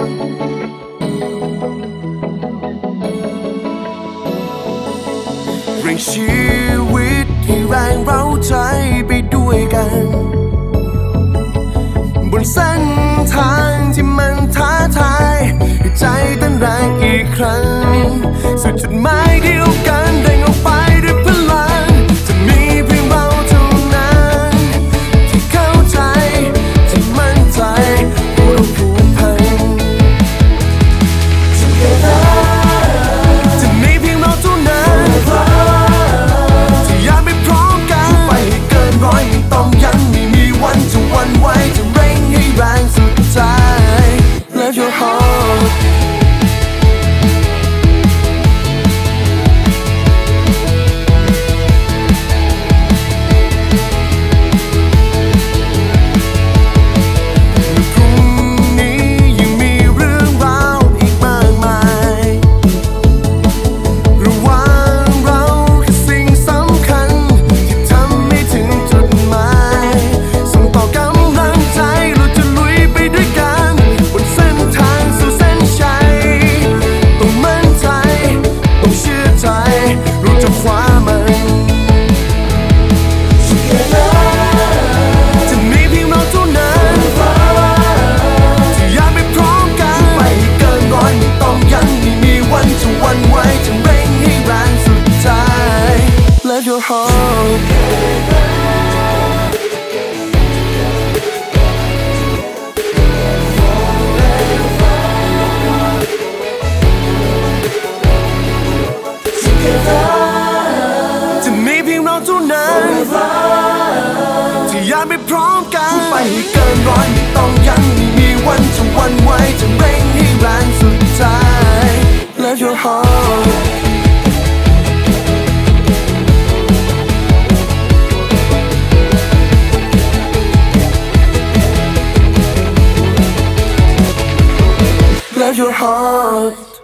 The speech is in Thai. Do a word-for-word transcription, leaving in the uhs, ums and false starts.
เร่งชีวิตให้แรงเร้าใจไปด้วยกันบนเส้นทางที่มันท้าทายให้ใจเต้นแรงอีกครั้งสู่จุดหมายเดียวกันเร่งออกไปด้วยพลังจะมีเพียงเราเท่านั้นที่เข้าใจที่มั่นใจเราผูกพันจะมีเพียงเราเท่านั้นที่อยากไปพร้อมกันไปให้เกินร้อยไม่ต้องยั้งไม่มีวันจะหวั่นไหวจะเร่งให้แรงสุดใจ Love your heart Love your heartจะมีเพียงเราเท่านั้นที่อยากไปพร้อมกันไปให้เกินร้อยไม่ต้องยั้งไม่มีวันจะหวั่นไหวจะเร่งให้แรงสุดใจ Love your heart Love your heart